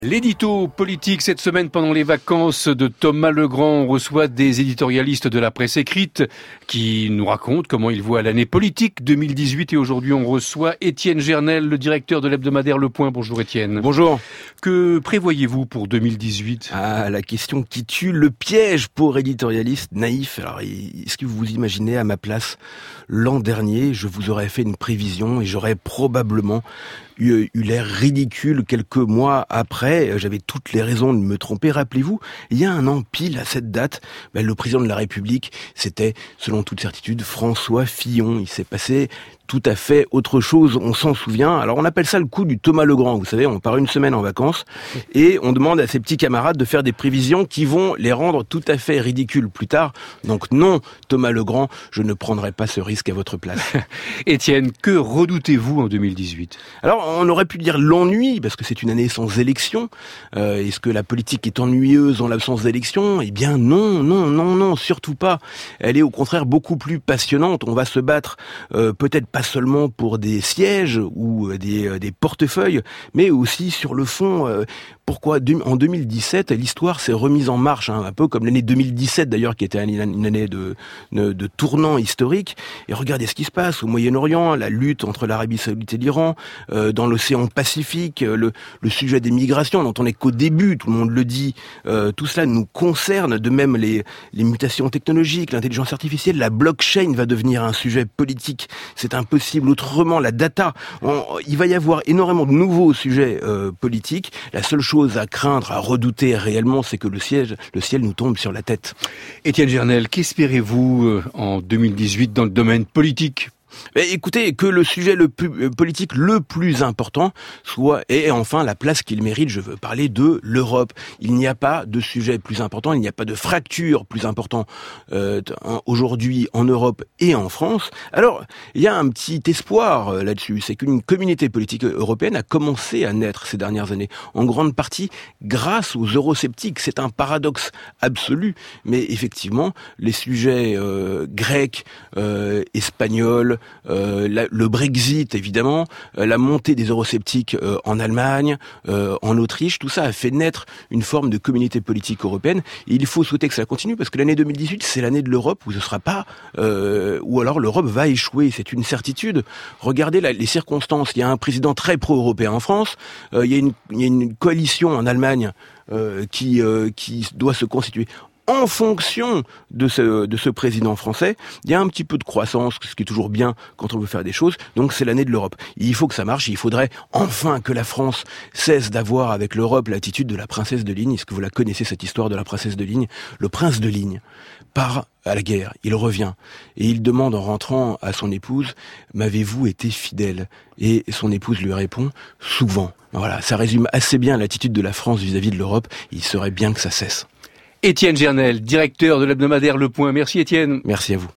L'édito politique cette semaine pendant les vacances de Thomas Legrand. On reçoit des éditorialistes de la presse écrite qui nous racontent comment ils voient l'année politique 2018 et aujourd'hui on reçoit Étienne Gernel, le directeur de l'hebdomadaire Le Point. Bonjour Étienne. Bonjour. Que prévoyez-vous pour 2018 ? La question qui tue, le piège pour éditorialistes naïfs. Alors, est-ce que vous vous imaginez à ma place, l'an dernier, je vous aurais fait une prévision et j'aurais probablement eu l'air ridicule quelques mois après. J'avais toutes les raisons de me tromper. Rappelez-vous, il y a un an pile à cette date, le président de la République, c'était, selon toute certitude, François Fillon. Il s'est passé tout à fait autre chose, on s'en souvient. Alors on appelle ça le coup du Thomas Legrand. Vous savez, on part une semaine en vacances et on demande à ses petits camarades de faire des prévisions qui vont les rendre tout à fait ridicules plus tard. Donc non, Thomas Legrand, je ne prendrai pas ce risque à votre place. Étienne, que redoutez-vous en 2018 ? Alors on aurait pu dire l'ennui, parce que c'est une année sans élection. Est-ce que la politique est ennuyeuse en l'absence d'élection ? Eh bien non, surtout pas. Elle est au contraire beaucoup plus passionnante. On va se battre peut-être pas seulement pour des sièges ou des portefeuilles, mais aussi sur le fond. Pourquoi en 2017, l'histoire s'est remise en marche, un peu comme l'année 2017 d'ailleurs, qui était une année de tournant historique. Et regardez ce qui se passe au Moyen-Orient, la lutte entre l'Arabie Saoudite et l'Iran, dans l'océan Pacifique, le sujet des migrations dont on n'est qu'au début, tout le monde le dit. Tout cela nous concerne, de même les mutations technologiques, l'intelligence artificielle, la blockchain va devenir un sujet politique. C'est impossible autrement, la data. Il va y avoir énormément de nouveaux sujets politiques. La seule chose à craindre, à redouter réellement, c'est que le ciel nous tombe sur la tête. Étienne Gernel, qu'espérez-vous en 2018 dans le domaine politique ? Écoutez, que le sujet politique le plus important soit, et enfin la place qu'il mérite, je veux parler de l'Europe. Il n'y a pas de sujet plus important, il n'y a pas de fracture plus important aujourd'hui en Europe et en France. Alors, il y a un petit espoir là-dessus, c'est qu'une communauté politique européenne a commencé à naître ces dernières années, en grande partie grâce aux eurosceptiques. C'est un paradoxe absolu, mais effectivement, les sujets grecs, espagnols, le Brexit évidemment, la montée des eurosceptiques en Allemagne, en Autriche, tout ça a fait naître une forme de communauté politique européenne. Et il faut souhaiter que ça continue parce que l'année 2018 c'est l'année de l'Europe où ce sera pas, ou alors l'Europe va échouer, c'est une certitude. Regardez les circonstances. Il y a un président très pro-européen en France, il y a une coalition en Allemagne qui doit se constituer en fonction de ce président français. Il y a un petit peu de croissance, ce qui est toujours bien quand on veut faire des choses. Donc c'est l'année de l'Europe. Il faut que ça marche. Il faudrait enfin que la France cesse d'avoir avec l'Europe l'attitude de la princesse de Ligne. Est-ce que vous la connaissez, cette histoire de la princesse de Ligne ? Le prince de Ligne part à la guerre. Il revient et il demande en rentrant à son épouse « M'avez-vous été fidèle ?» Et son épouse lui répond « Souvent ». Voilà, ça résume assez bien l'attitude de la France vis-à-vis de l'Europe. Il serait bien que ça cesse. Étienne Gernel, directeur de l'hebdomadaire Le Point. Merci Étienne. Merci à vous.